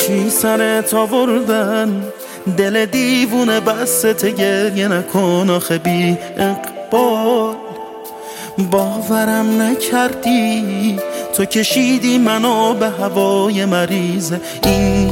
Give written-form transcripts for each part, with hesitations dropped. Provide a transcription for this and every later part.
چی سرت آوردن؟ دل دیوونه بسته گریه نکن آخه بی اقبال. باورم نکردی تو کشیدی منو به هوای مریض این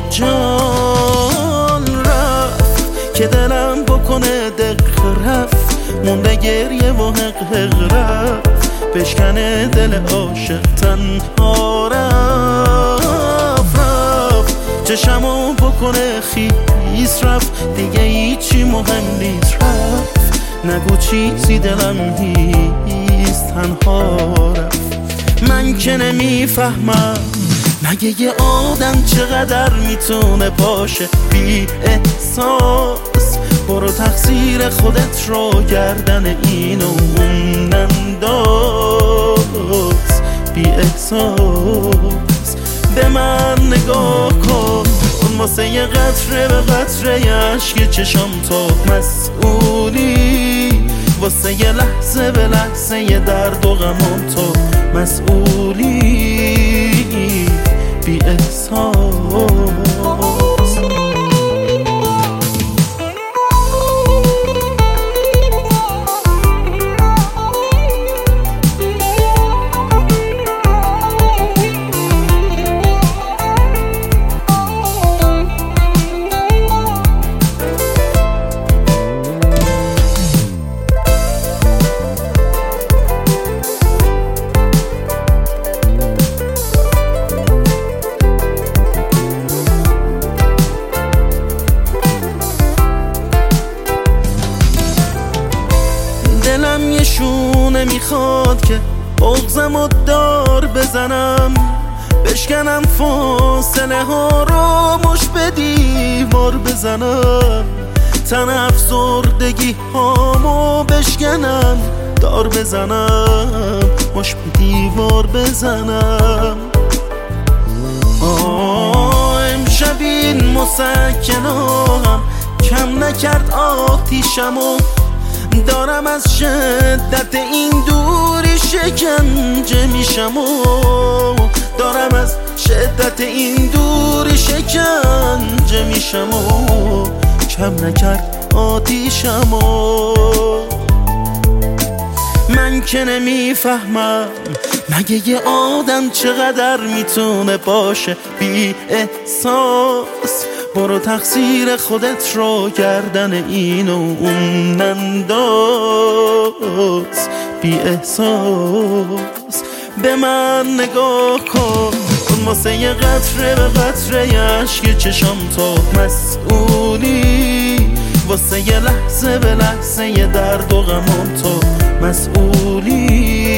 جنجال. رفت که دلم بکنه دق رفت، مونده گریه و حق رفت، بشکنه دل عاشق تنها رفت. چشمو بکنه خیس رفت، دیگه هیچی مهم نیست رفت. نگو چیزی دلم نیست تنها رفت. من که نمیفهمم مگه یه آدم چقدر میتونه باشه بی احساس. برو تقصیر خودت رو گردن اینو اون ننداز. بی احساس به من نگاه کن، واسه یه قطره به قطره عشق چشم تو مسئولی. واسه یه لحظه به لحظه یه درد و غمم تو مسئولی. بی احساس دلم یه شونه میخواد که بغضم و دار بزنم، بشکنم فاصله ها رو مش به دیوار بزنم. تن افسردگی هامو بشکنم دار بزنم، مش به دیوار بزنم. امشب این مسکنم کم نکرد آتیشمو، دارم از شدت این دوری شکنجه میشم و دارم از شدت این دوری شکنجه میشم و کم نکرد آتیشم و من که نمیفهمم مگه یه آدم چقدر میتونه باشه بی احساس. برو تقصیر خودت رو گردن اینو اون ننداز. بی احساس به من نگاه کن، واسه یه قطره به قطره عشق چشم تو مسئولی. واسه یه لحظه به لحظه یه درد و غمم تو مسئولی.